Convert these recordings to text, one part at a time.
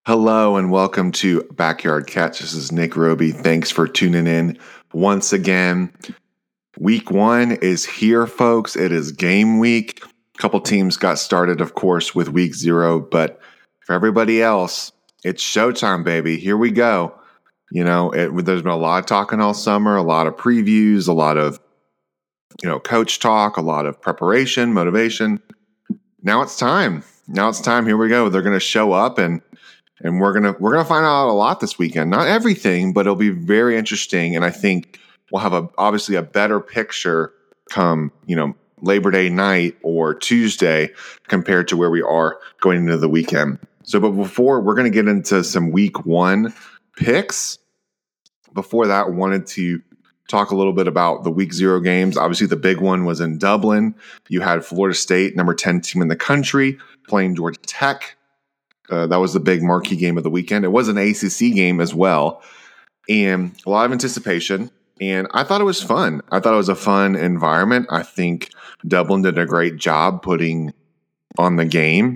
Hello and welcome to Backyard Catch. This is Nick Roby. Thanks for tuning in once again. Week 1 is here, folks. It is game week. A couple teams got started, of course, with week 0, but for everybody else, it's showtime, baby. Here we go. You know, there's been a lot of talking all summer, a lot of previews, a lot of, coach talk, a lot of preparation, motivation. Now it's time. Here we go. They're going to show up and we're gonna find out a lot this weekend. Not everything, but it'll be very interesting. And I think we'll have obviously a better picture come Labor Day night or Tuesday compared to where we are going into the weekend. So, but before we're gonna get into some week 1 picks. Before that, I wanted to talk a little bit about the week 0 games. Obviously, the big one was in Dublin. You had Florida State, number 10 team in the country, playing Georgia Tech. That was the big marquee game of the weekend. It was an ACC game as well, and a lot of anticipation. And I thought it was fun. I thought it was a fun environment. I think Dublin did a great job putting on the game.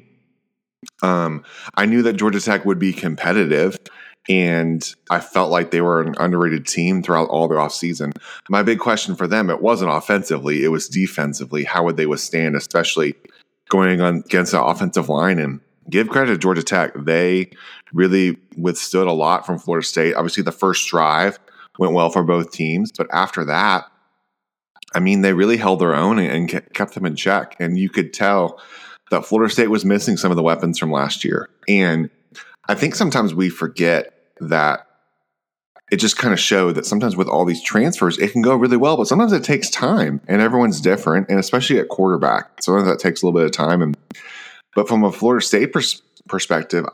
I knew that Georgia Tech would be competitive, and I felt like they were an underrated team throughout all their offseason. My big question for them, it wasn't offensively, it was defensively. How would they withstand, especially going against the offensive line? And give credit to Georgia Tech. They really withstood a lot from Florida State. Obviously, the first drive went well for both teams. But after that, they really held their own and kept them in check. And you could tell that Florida State was missing some of the weapons from last year. And I think sometimes we forget that it just kind of showed that sometimes with all these transfers, it can go really well. But sometimes it takes time. And everyone's different. And especially at quarterback, sometimes that takes a little bit of time. But from a Florida State perspective,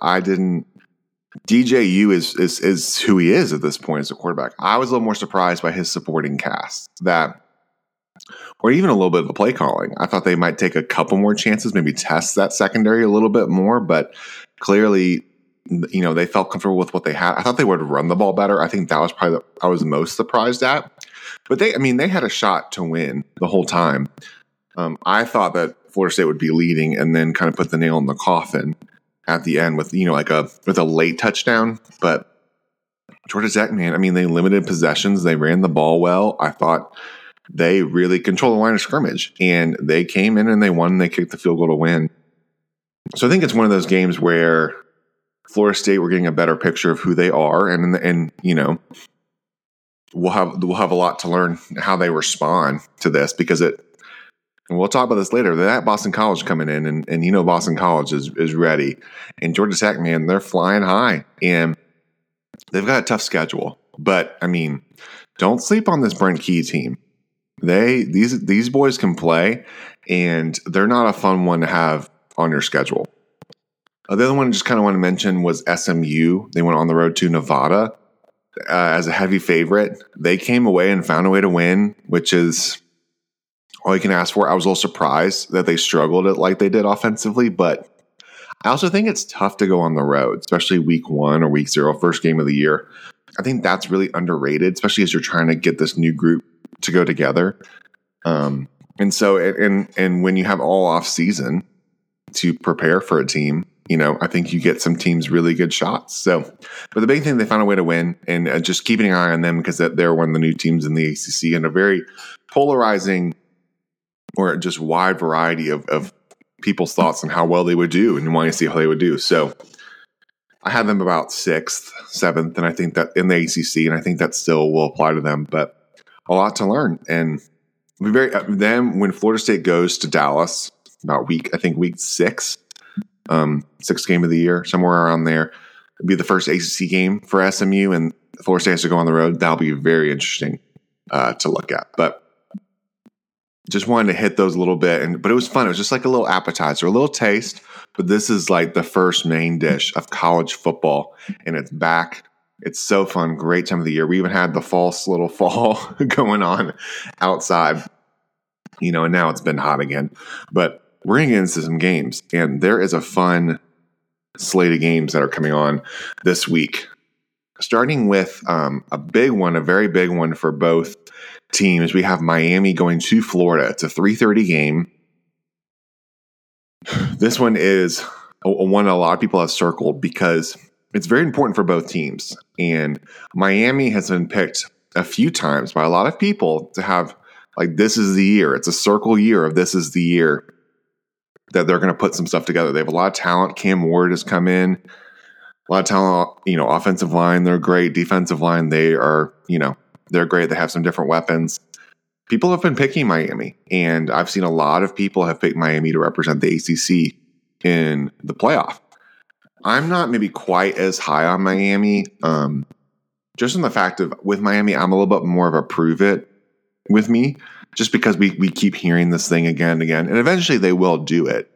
DJU is who he is at this point as a quarterback. I was a little more surprised by his supporting cast or even a little bit of the play calling. I thought they might take a couple more chances, maybe test that secondary a little bit more, but clearly, they felt comfortable with what they had. I thought they would run the ball better. I think that was probably I was most surprised at. But they had a shot to win the whole time. I thought that Florida State would be leading and then kind of put the nail in the coffin at the end with, with a late touchdown. But Georgia Tech, they limited possessions. They ran the ball well. I thought they really controlled the line of scrimmage, and they came in and they won. And they kicked the field goal to win. So I think it's one of those games where Florida State, we're getting a better picture of who they are. And we'll have a lot to learn how they respond to this, because and we'll talk about this later. That Boston College coming in, and Boston College is ready. And Georgia Tech, they're flying high. And they've got a tough schedule. But, don't sleep on this Brent Key team. These boys can play, and they're not a fun one to have on your schedule. The other one I just kind of want to mention was SMU. They went on the road to Nevada as a heavy favorite. They came away and found a way to win, which is all you can ask for. I was a little surprised that they struggled like they did offensively, but I also think it's tough to go on the road, especially week 1 or week 0, first game of the year. I think that's really underrated, especially as you're trying to get this new group to go together. And when you have all off season to prepare for a team, I think you get some teams really good shots. So, but the big thing, they found a way to win, and just keeping an eye on them because they're one of the new teams in the ACC, and a very polarizing or just wide variety of people's thoughts on how well they would do and wanting to see how they would do. So I had them about 6th, 7th, and I think that in the ACC, and I think that still will apply to them, but a lot to learn. And when Florida State goes to Dallas about week 6, 6th game of the year, somewhere around there, it'll be the first ACC game for SMU, and Florida State has to go on the road. That'll be very interesting to look at. But just wanted to hit those a little bit, but it was fun. It was just like a little appetizer, a little taste. But this is like the first main dish of college football, and it's back. It's so fun. Great time of the year. We even had the false little fall going on outside, and now it's been hot again. But we're going to get into some games, and there is a fun slate of games that are coming on this week. Starting with a very big one for both teams. We have Miami going to Florida. It's a 3:30 game. This one is one a lot of people have circled because it's very important for both teams. And Miami has been picked a few times by a lot of people to have, like, this is the year. It's a circle year of this is the year that they're going to put some stuff together. They have a lot of talent. Cam Ward has come in. A lot of talent, offensive line, they're great. Defensive line, they are, they're great. They have some different weapons. People have been picking Miami, and I've seen a lot of people have picked Miami to represent the ACC in the playoff. I'm not maybe quite as high on Miami, just in the fact of with Miami, I'm a little bit more of a prove it with me, just because we keep hearing this thing again and again, and eventually they will do it.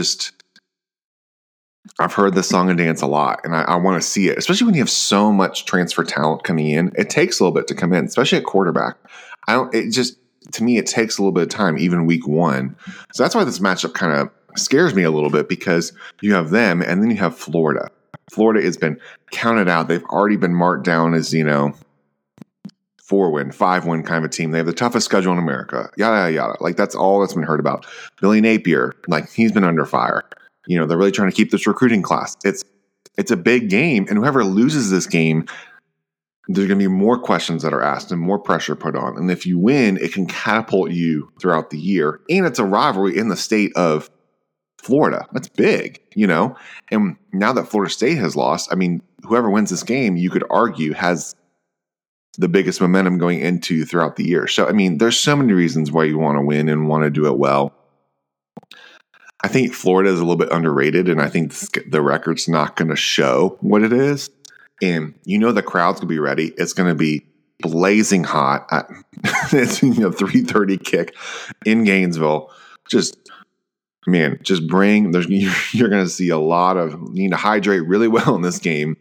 I've heard this song and dance a lot, and I want to see it, especially when you have so much transfer talent coming in. It takes a little bit to come in, especially at quarterback. To me, it takes a little bit of time, even week one. So that's why this matchup kind of scares me a little bit, because you have them and then you have Florida. Florida has been counted out. They've already been marked down as, 4-win, 5-win kind of a team. They have the toughest schedule in America. Yada, yada, yada. Like, that's all that's been heard about. Billy Napier, like, he's been under fire. They're really trying to keep this recruiting class. It's a big game, and whoever loses this game, there's going to be more questions that are asked and more pressure put on. And if you win, it can catapult you throughout the year. And it's a rivalry in the state of Florida. That's big, And now that Florida State has lost, I mean, whoever wins this game, you could argue, has the biggest momentum going into throughout the year. So, I mean, there's so many reasons why you want to win and want to do it well. I think Florida is a little bit underrated, and I think the record's not going to show what it is. And the crowd's going to be ready. It's going to be blazing hot. It's 3:30 kick in Gainesville. You're going to see a lot of, you need to hydrate really well in this game.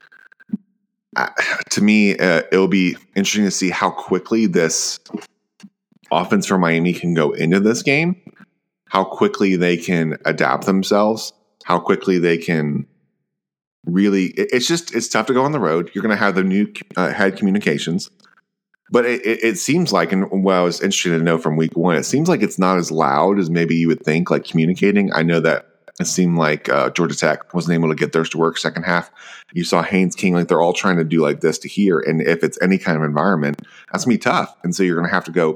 To me, it'll be interesting to see how quickly this offense for Miami can go into this game, how quickly they can adapt themselves, how quickly they can really, it's tough to go on the road. You're going to have the new head communications, but it seems like, and what I was interested to know from week one, it seems like it's not as loud as maybe you would think, like communicating. I know that it seemed like Georgia Tech wasn't able to get theirs to work second half. You saw Haynes King, like they're all trying to do like this to here. And if it's any kind of environment, that's going to be tough. And so you're going to have to go,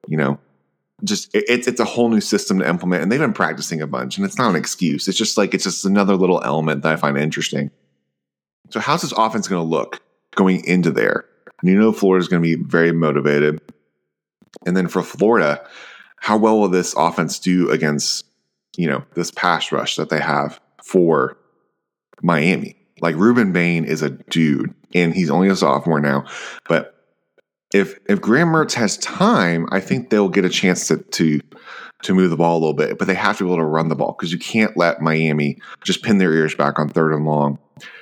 it's a whole new system to implement, and they've been practicing a bunch, and it's not an excuse. It's just another little element that I find interesting. So how's this offense going to look going into there? And Florida's going to be very motivated. And then for Florida, how well will this offense do against, this pass rush that they have for Miami? Like, Ruben Bain is a dude, and he's only a sophomore now, but If Graham Mertz has time, I think they'll get a chance to move the ball a little bit, but they have to be able to run the ball, because you can't let Miami just pin their ears back on 3rd and long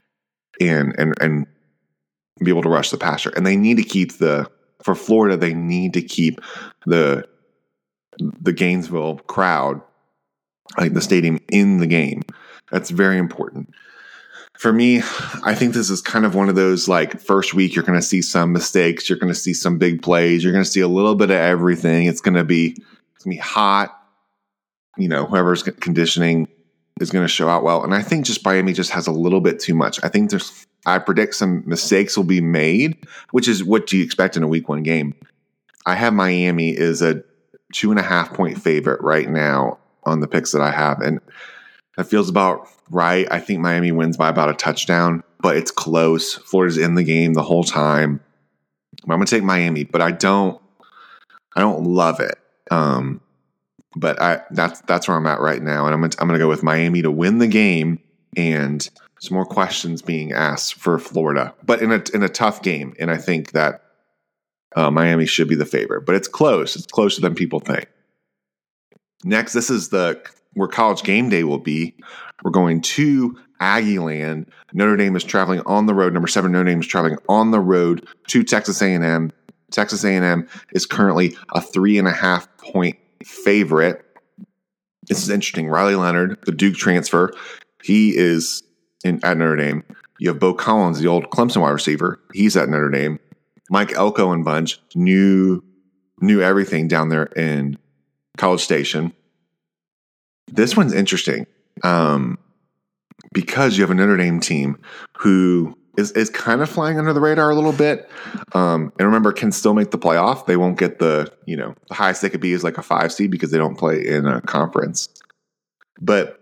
and be able to rush the passer. And they need to keep for Florida, they need to keep the Gainesville crowd, like the stadium, in the game. That's very important. For me, I think this is kind of one of those, like, first week, you're going to see some mistakes. You're going to see some big plays. You're going to see a little bit of everything. It's going to be hot. Whoever's conditioning is going to show out well. And I think just Miami just has a little bit too much. I predict some mistakes will be made, which is what you expect in a week one game. I have Miami is a 2.5-point favorite right now on the picks that I have. And that feels about right. I think Miami wins by about a touchdown, but it's close. Florida's in the game the whole time. I'm going to take Miami, but I don't love it. But that's where I'm at right now, and I'm going to go with Miami to win the game, and some more questions being asked for Florida, but in a tough game. And I think that Miami should be the favorite, but it's close. It's closer than people think. Next, this is where College Game Day will be. We're going to Aggieland. Notre Dame is traveling on the road. Number 7, Notre Dame is traveling on the road to Texas A&M. Texas A&M is currently a 3.5-point favorite. This is interesting. Riley Leonard, the Duke transfer, he is at Notre Dame. You have Bo Collins, the old Clemson wide receiver. He's at Notre Dame. Mike Elko and bunch knew everything down there in College Station. This one's interesting. because you have a Notre Dame team who is kind of flying under the radar a little bit. And remember, can still make the playoff. They won't get the highest they could be is like a 5 seed because they don't play in a conference. But,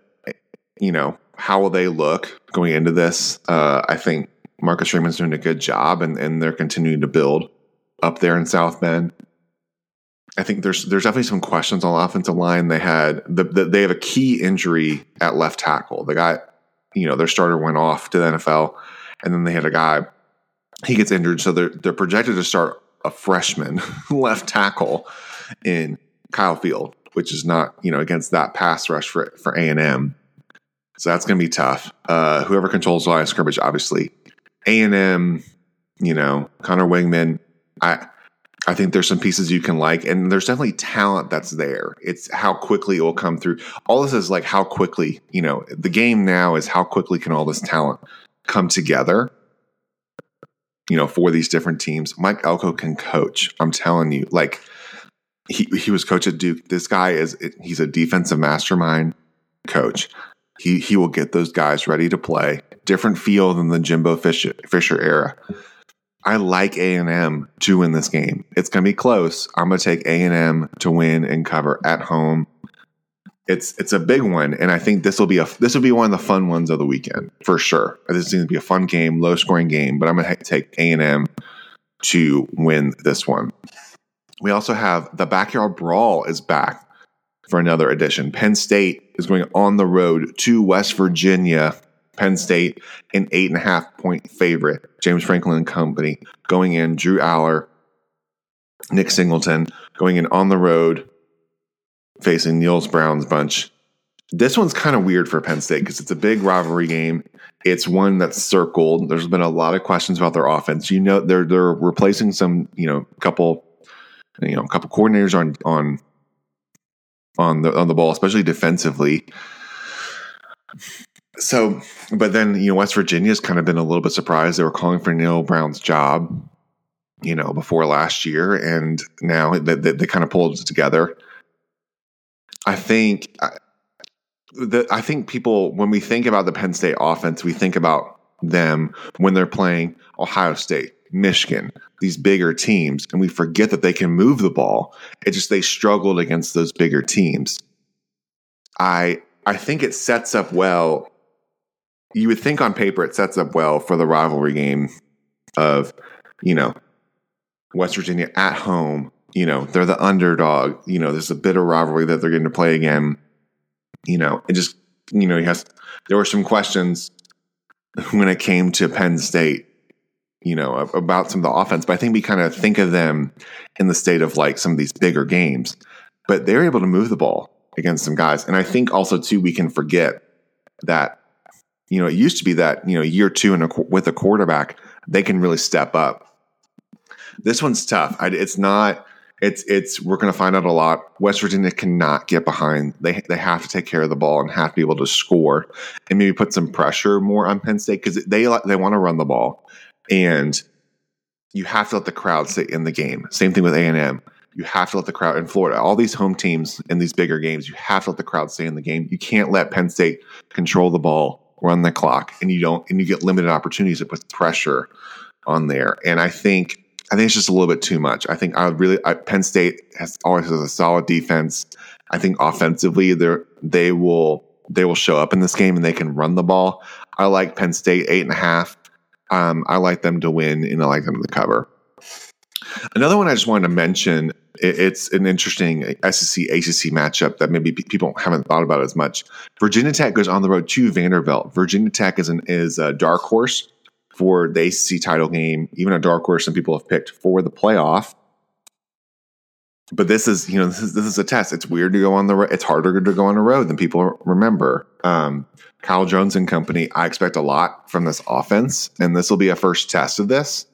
how will they look going into this? I think Marcus Freeman's doing a good job and they're continuing to build up there in South Bend. I think there's definitely some questions on the offensive line. They had they have a key injury at left tackle. The guy, their starter went off to the NFL. And then they had a guy, he gets injured, so they're projected to start a freshman left tackle in Kyle Field, which is not, against that pass rush for A&M. So that's going to be tough. Whoever controls the line of scrimmage, obviously. A&M, Connor Wingman, I think there's some pieces you can like, and there's definitely talent that's there. It's how quickly it will come through. All this is like how quickly, the game now is how quickly can all this talent come together, for these different teams. Mike Elko can coach. I'm telling you, like he was coach at Duke. This guy he's a defensive mastermind coach. He will get those guys ready to play. Different feel than the Jimbo Fisher era. I like A&M to win this game. It's going to be close. I'm going to take A&M to win and cover at home. It's a big one, and I think this will be one of the fun ones of the weekend for sure. This is going to be a fun game, low scoring game, but I'm going to take A&M to win this one. We also have the Backyard Brawl is back for another edition. Penn State is going on the road to West Virginia. Penn State, an 8.5-point favorite. James Franklin and company going in. Drew Aller, Nick Singleton going in on the road, facing Niels Brown's bunch. This one's kind of weird for Penn State because it's a big rivalry game. It's one that's circled. There's been a lot of questions about their offense. They're replacing some, couple coordinators on the ball, especially defensively. So, but then West Virginia's kind of been a little bit surprised. They were calling for Neil Brown's job, before last year, and now they kind of pulled it together. I think people, when we think about the Penn State offense, we think about them when they're playing Ohio State, Michigan, these bigger teams, and we forget that they can move the ball. It's just they struggled against those bigger teams. I think it sets up well. You would think on paper it sets up well for the rivalry game of, West Virginia at home. They're the underdog. There's a bit of rivalry that they're getting to play again. It just, there were some questions when it came to Penn State, about some of the offense. But I think we kind of think of them in the state of like some of these bigger games. But they're able to move the ball against some guys. And I think also, too, we can forget that, it used to be that, year two with a quarterback, they can really step up. This one's tough. We're going to find out a lot. West Virginia cannot get behind. They have to take care of the ball and have to be able to score and maybe put some pressure more on Penn State because they want to run the ball. And you have to let the crowd stay in the game. Same thing with A&M. You have to let the crowd in Florida. All these home teams in these bigger games, you have to let the crowd stay in the game. You can't let Penn State control the ball, run the clock, and you get limited opportunities to put pressure on there. And I think it's just a little bit too much. I think Penn State always has a solid defense. I think offensively they will show up in this game and they can run the ball. I like Penn State 8.5. I like them to win and I like them to cover. Another one I just wanted to mention, it's an interesting SEC-ACC matchup that maybe people haven't thought about as much. Virginia Tech goes on the road to Vanderbilt. Virginia Tech is a dark horse for the ACC title game, even a dark horse some people have picked for the playoff. But this is a test. It's weird to go on the road. It's harder to go on the road than people remember. Kyle Jones and company, I expect a lot from this offense, and this will be a first test of this.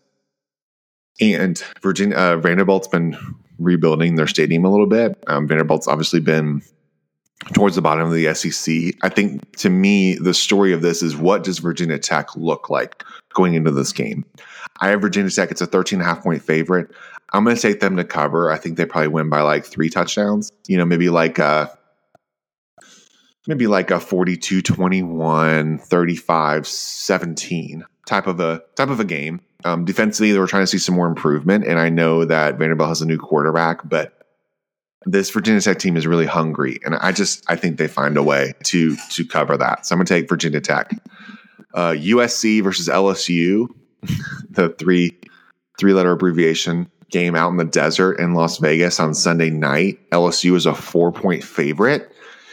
And Vanderbilt's been rebuilding their stadium a little bit. Vanderbilt's obviously been towards the bottom of the SEC. I think, to me, the story of this is, what does Virginia Tech look like going into this game? I have Virginia Tech. It's a 13.5-point favorite. I'm going to take them to cover. I think they probably win by like 3 touchdowns. Maybe like maybe like a 42-21, 35-17 type of a game. Defensively, they were trying to see some more improvement, and I know that Vanderbilt has a new quarterback, but this Virginia Tech team is really hungry, and I think they find a way to cover that. So I'm going to take Virginia Tech. USC versus LSU, the three-letter abbreviation game out in the desert in Las Vegas on Sunday night. LSU is a 4-point favorite.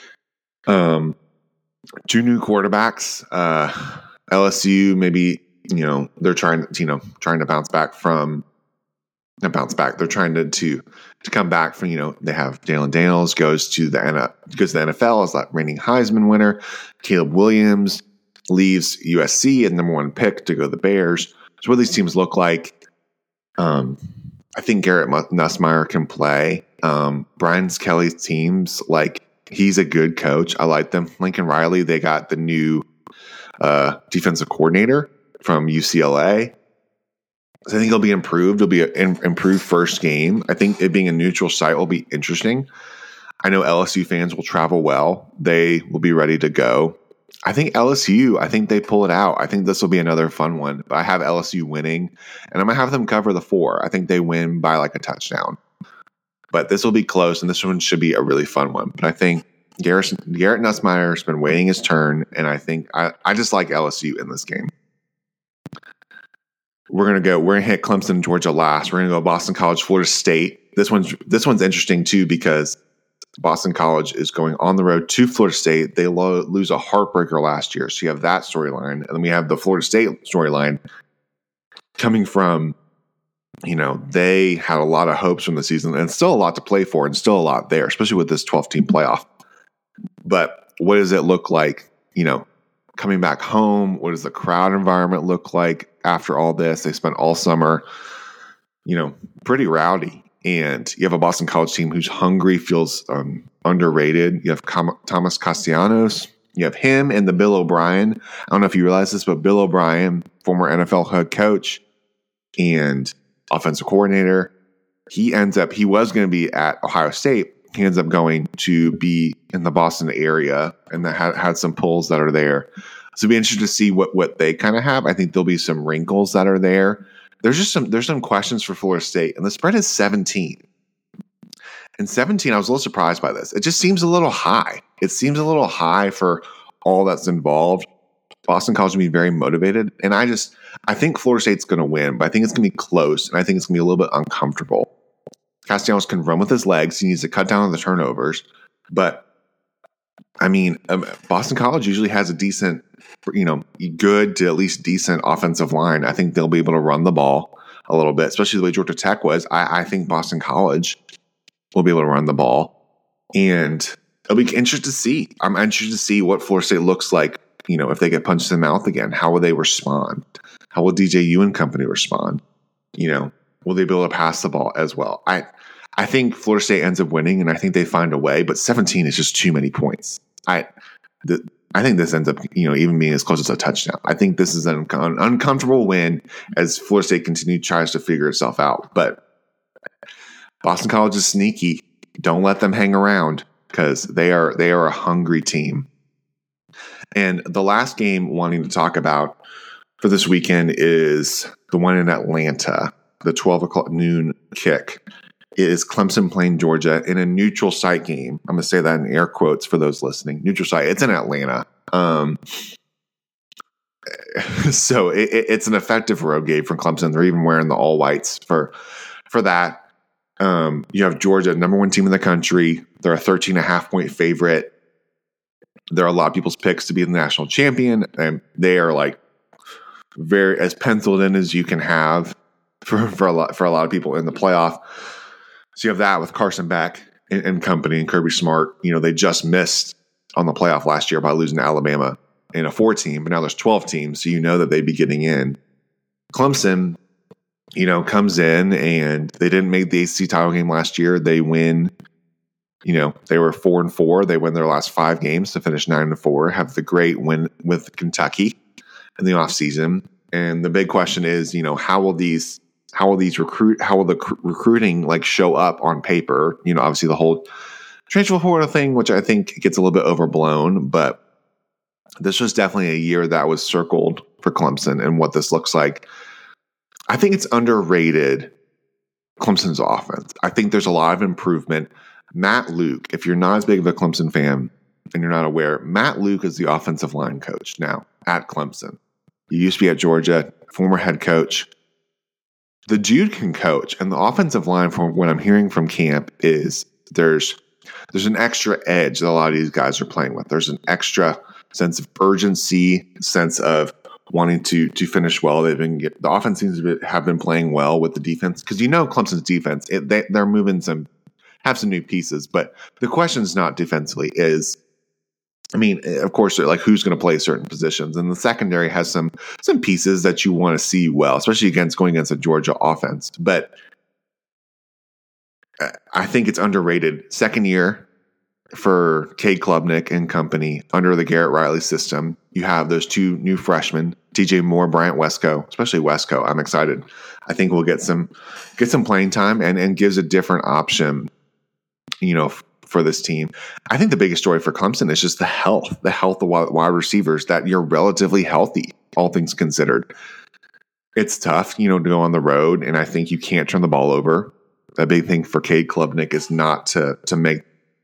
Two new quarterbacks. LSU maybe, they're trying to bounce back from not bounce back. They're trying to come back from, they have Jalen Daniels goes to the NFL as that reigning Heisman winner. Caleb Williams leaves USC at number 1 pick to go to the Bears. So what these teams look like, I think Garrett Nussmeier can play. Brian Kelly's teams, he's a good coach. I like them. Lincoln Riley, they got the new defensive coordinator from UCLA. So I think he'll be improved. It'll be an improved first game. I think it being a neutral site will be interesting. I know LSU fans will travel well. They will be ready to go. I think LSU, they pull it out. I think this will be another fun one. But I have LSU winning, and I'm going to have them cover the 4. I think they win by a touchdown. But this will be close, and this one should be a really fun one. But I think Garrett Nussmeier has been waiting his turn, and I think I just like LSU in this game. We're gonna hit Clemson, Georgia last. We're gonna go Boston College, Florida State. This one's interesting too because Boston College is going on the road to Florida State. They lose a heartbreaker last year, so you have that storyline, and then we have the Florida State storyline coming from. They had a lot of hopes from the season, and still a lot to play for, and still a lot there, especially with this 12-team playoff. But what does it look like? Coming back home, what does the crowd environment look like after all this? They spent all summer, pretty rowdy. And you have a Boston College team who's hungry, feels underrated. You have Thomas Castellanos. You have him and the Bill O'Brien. I don't know if you realize this, but Bill O'Brien, former NFL head coach and offensive coordinator, he was going to be at Ohio State. He ends up going to be in the Boston area, and that had some pulls that are there. So it'll be interesting to see what they kind of have. I think there'll be some wrinkles that are there. There's some questions for Florida State, and the spread is 17. And 17, I was a little surprised by this. It just seems a little high. It seems a little high for all that's involved. Boston College will be very motivated, and I think Florida State's going to win, but I think it's going to be close, and I think it's going to be a little bit uncomfortable. Castellanos can run with his legs. He needs to cut down on the turnovers. But, Boston College usually has a decent, good to at least decent offensive line. I think they'll be able to run the ball a little bit, especially the way Georgia Tech was. I think Boston College will be able to run the ball. And it'll be interesting to see. I'm interested to see what Florida State looks like, if they get punched in the mouth again. How will they respond? How will DJU and company respond? Will they be able to pass the ball as well? I think Florida State ends up winning, and I think they find a way, but 17 is just too many points. I think this ends up, even being as close as a touchdown. I think this is an uncomfortable win as Florida State tries to figure itself out. But Boston College is sneaky. Don't let them hang around because they are a hungry team. And the last game wanting to talk about for this weekend is the one in Atlanta, the 12 o'clock noon kick. It is Clemson playing Georgia in a neutral site game. I'm going to say that in air quotes for those listening. Neutral site. It's in Atlanta. So it's an effective road game for Clemson. They're even wearing the all whites for that. You have Georgia, number 1 team in the country. They're a 13.5-point favorite. There are a lot of people's picks to be the national champion, and they are very as penciled in as you can have for a lot of people in the playoff. So you have that with Carson Beck and company and Kirby Smart. They just missed on the playoff last year by losing to Alabama in a 4-team, but now there's 12 teams, so they'd be getting in. Clemson, comes in, and they didn't make the ACC title game last year. They win. They were 4-4. They win their last 5 games to finish 9-4. Have the great win with Kentucky in the offseason. And the big question is, how will the recruiting show up on paper? Obviously the whole transfer portal thing, which I think gets a little bit overblown, but this was definitely a year that was circled for Clemson and what this looks like. I think it's underrated, Clemson's offense. I think there's a lot of improvement. Matt Luke, if you're not as big of a Clemson fan and you're not aware, Matt Luke is the offensive line coach now at Clemson. He used to be at Georgia, former head coach. The dude can coach, and the offensive line, from what I'm hearing from camp, is there's an extra edge that a lot of these guys are playing with. There's an extra sense of urgency, sense of wanting to finish well. The offense seems to have been playing well with the defense, because Clemson's defense, they're moving have some new pieces, but the question is not defensively. Of course, like who's going to play certain positions, and the secondary has some pieces that you want to see well, especially going against a Georgia offense. But I think it's underrated. Second year for Cade Klubnik and company under the Garrett Riley system. You have those two new freshmen, TJ Moore, Bryant Wesco, especially Wesco. I'm excited. I think we'll get some playing time and gives a different option, for this team. I think the biggest story for Clemson is just the health of wide receivers, that you're relatively healthy, all things considered. It's tough, to go on the road, and I think you can't turn the ball over. A big thing for Cade Klubnik is not to make,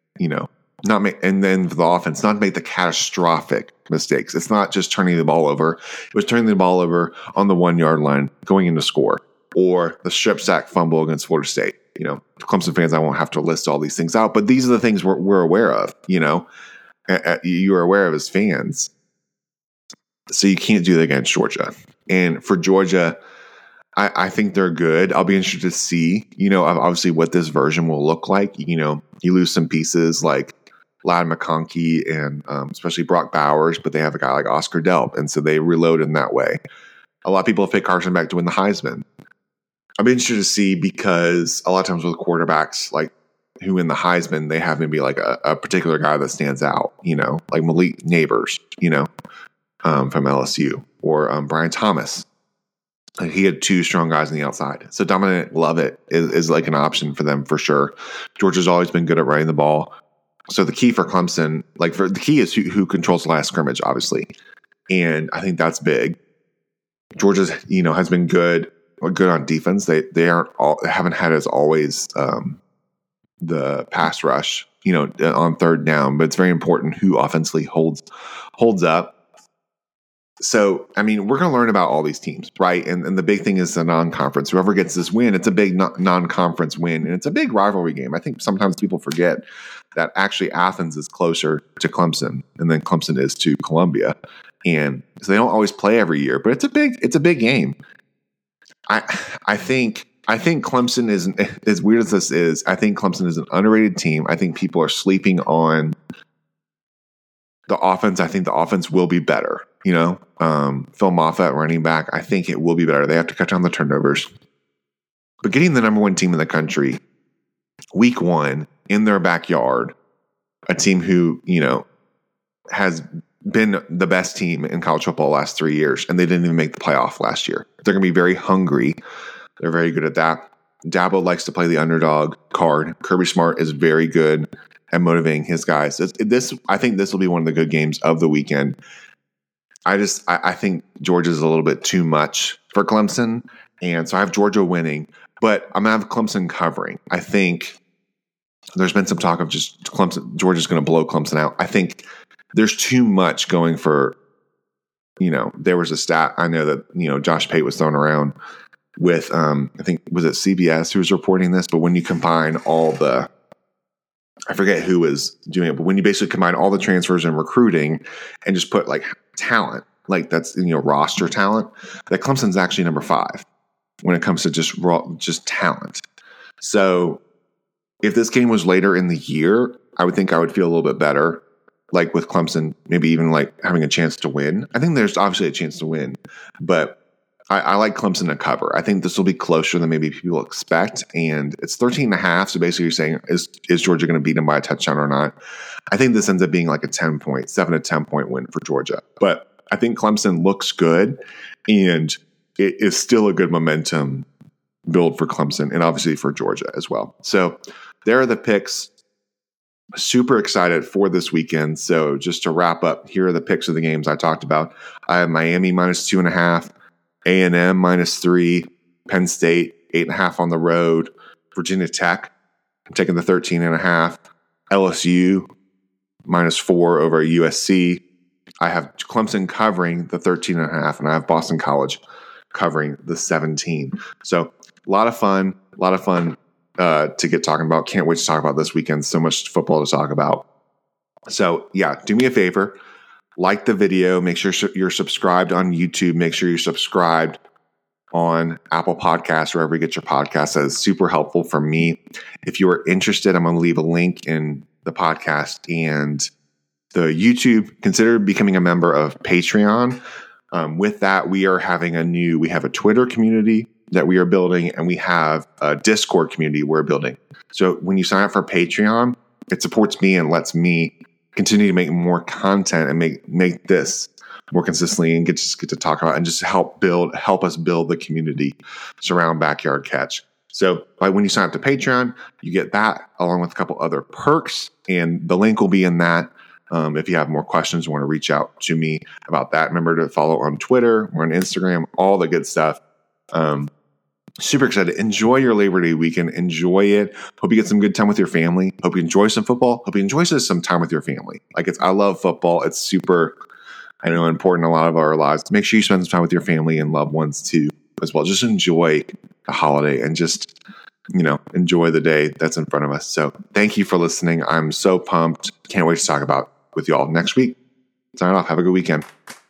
and then for the offense, not to make the catastrophic mistakes. It's not just turning the ball over. It was turning the ball over on the 1 yard line, going in to score, or the strip sack fumble against Florida State. Clemson fans, I won't have to list all these things out, but these are the things we're aware of, you're aware of as fans. So you can't do that against Georgia. And for Georgia, I think they're good. I'll be interested to see, obviously what this version will look like. You lose some pieces like Ladd McConkey and especially Brock Bowers, but they have a guy like Oscar Delp, and so they reload in that way. A lot of people have picked Carson Beck to win the Heisman. I'll be interested to see, because a lot of times with quarterbacks like who win the Heisman, they have maybe like a particular guy that stands out, like Malik Neighbors, from LSU, or Brian Thomas. He had two strong guys on the outside. So Dominic Lovett is like an option for them for sure. Georgia's always been good at running the ball. So the key for Clemson, the key is who controls the last scrimmage, obviously. And I think that's big. Georgia's, has been good on defense. They haven't had as always the pass rush, on third down, but it's very important who offensively holds up. So, we're going to learn about all these teams, right? And the big thing is the non-conference. Whoever gets this win, it's a big non-conference win, and it's a big rivalry game. I think sometimes people forget that actually Athens is closer to Clemson, and then Clemson is to Columbia, and so they don't always play every year, but it's a big game. I think Clemson is, as weird as this is, I think Clemson is an underrated team. I think people are sleeping on the offense. I think the offense will be better. Phil Moffitt, running back, I think it will be better. They have to cut down the turnovers. But getting the number one team in the country, week one, in their backyard, a team who, has been the best team in college football the last 3 years, and they didn't even make the playoff last year. They're going to be very hungry. They're very good at that. Dabo likes to play the underdog card. Kirby Smart is very good at motivating his guys. I think this will be one of the good games of the weekend. I think Georgia's a little bit too much for Clemson, and so I have Georgia winning, but I'm going to have Clemson covering. I think there's been some talk of just Georgia's going to blow Clemson out. I think there's too much going for, there was a stat I know that, Josh Pate was throwing around with, I think, was it CBS who was reporting this, but when you combine all I forget who was doing it, but when you basically combine all the transfers and recruiting and just put like talent, like that's, roster talent, that Clemson's actually number 5 when it comes to just talent. So if this game was later in the year, I would think I would feel a little bit better, like with Clemson, maybe even like having a chance to win. I think there's obviously a chance to win, but I like Clemson to cover. I think this will be closer than maybe people expect, and it's 13.5. So basically, you're saying is Georgia going to beat them by a touchdown or not? I think this ends up being like a 7 to 10 point win for Georgia. But I think Clemson looks good, and it is still a good momentum build for Clemson, and obviously for Georgia as well. So there are the picks. super excited for this weekend. So just to wrap up, here are the picks of the games I talked about. I have Miami -2.5, A&M -3, Penn State 8.5 on the road, Virginia Tech, I'm taking the 13.5, LSU -4 over USC. I have Clemson covering the 13.5, and I have Boston College covering the 17. So a lot of fun to get talking about. Can't wait to talk about this weekend. So much football to talk about. So yeah, do me a favor, like the video, make sure you're subscribed on YouTube, make sure you're subscribed on Apple Podcasts, wherever you get your podcasts. That is super helpful for me. If you are interested, I'm going to leave a link in the podcast and the YouTube. Consider becoming a member of Patreon. With that, we have a Twitter community that we are building, and we have a Discord community we're building. So when you sign up for Patreon, it supports me and lets me continue to make more content and make this more consistently and get to talk about and just help us build the community surround Backyard Catch. So when you sign up to Patreon, you get that along with a couple other perks, and the link will be in that. If you have more questions, want to reach out to me about that. Remember to follow on Twitter or on Instagram, all the good stuff. Super excited. Enjoy your Labor Day weekend. Enjoy it. Hope you get some good time with your family. Hope you enjoy some football. Hope you enjoy some time with your family. I love football. It's super, important in a lot of our lives. Make sure you spend some time with your family and loved ones too, as well. Just enjoy the holiday and just, enjoy the day that's in front of us. So thank you for listening. I'm so pumped. Can't wait to talk about with y'all next week. Sign off. Have a good weekend.